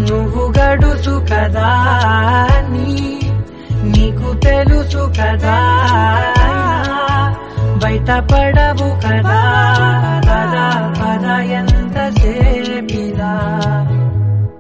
నువ్వు గడుసు కదా నీకు తెలుసు కదా బయట పడవు కదా పద పద ఎంత సేపిదా